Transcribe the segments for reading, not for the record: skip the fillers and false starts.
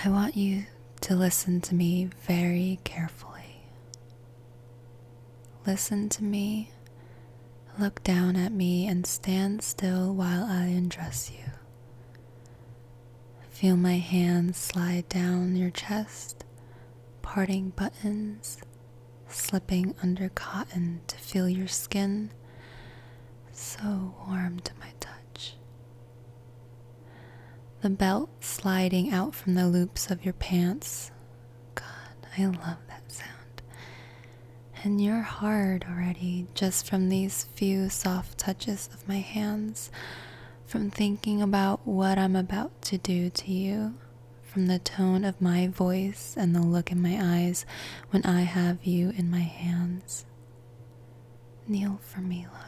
I want you to listen to me very carefully. Listen to me, look down at me, and stand still while I undress you. Feel my hands slide down your chest, parting buttons, slipping under cotton to feel your skin, so warm to my touch. The belt sliding out from the loops of your pants. God, I love that sound. And you're hard already just from these few soft touches of my hands, from thinking about what I'm about to do to you, from the tone of my voice and the look in my eyes when I have you in my hands. Kneel for me, love.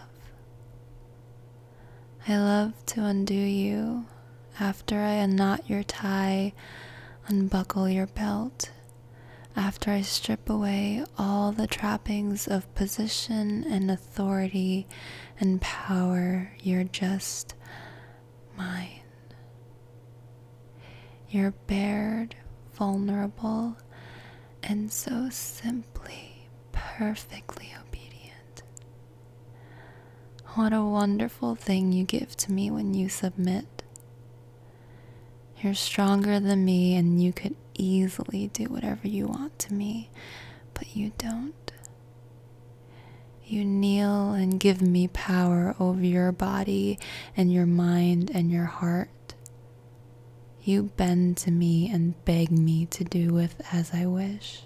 I love to undo you after I unknot your tie, unbuckle your belt, after I strip away all the trappings of position and authority and power. You're just mine. You're bared, vulnerable, and so simply, perfectly obedient. What a wonderful thing you give to me when you submit. You're stronger than me, and you could easily do whatever you want to me, but you don't. You kneel and give me power over your body and your mind and your heart. You bend to me and beg me to do with as I wish.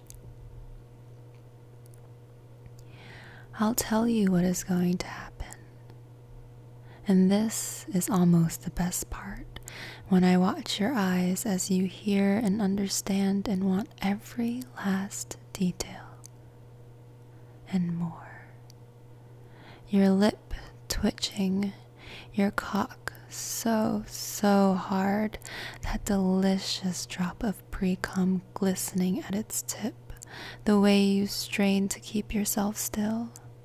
I'll tell you what is going to happen. And this is almost the best part. When I watch your eyes as you hear and understand and want every last detail and more. Your lip twitching, your cock so hard, that delicious drop of pre-cum glistening at its tip, the way you strain to keep yourself still.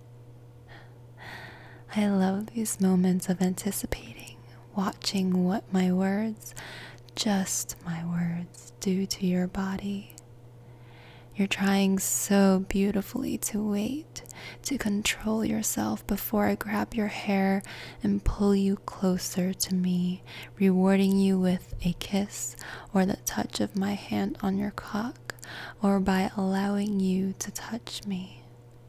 I love these moments of anticipating, watching what my words, just my words, do to your body. You're trying so beautifully to wait, to control yourself before I grab your hair and pull you closer to me, rewarding you with a kiss or the touch of my hand on your cock, or by allowing you to touch me.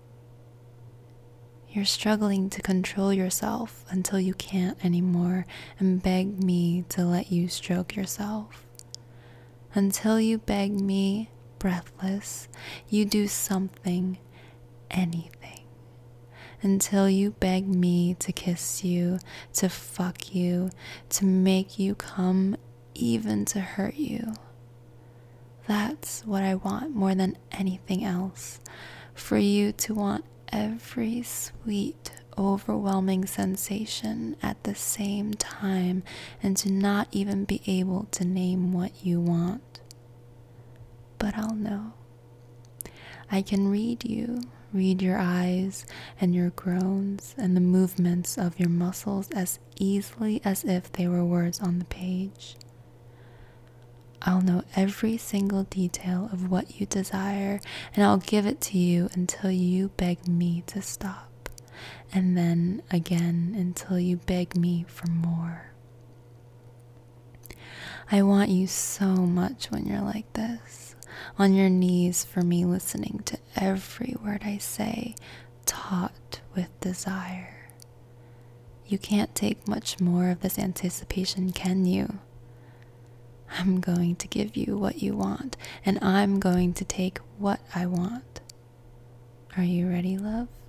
You're struggling to control yourself until you can't anymore and beg me to let you stroke yourself. Until you beg me, breathless, you do something, anything. Until you beg me to kiss you, to fuck you, to make you come, even to hurt you. That's what I want more than anything else. For you to want every sweet, overwhelming sensation at the same time, and to not even be able to name what you want. But I'll know. I can read you, read your eyes and your groans and the movements of your muscles as easily as if they were words on the page. I'll know every single detail of what you desire, and I'll give it to you until you beg me to stop, and then again until you beg me for more. I want you so much when you're like this, on your knees for me, listening to every word I say, taut with desire. You can't take much more of this anticipation, can you? I'm going to give you what you want, and I'm going to take what I want. Are you ready, love?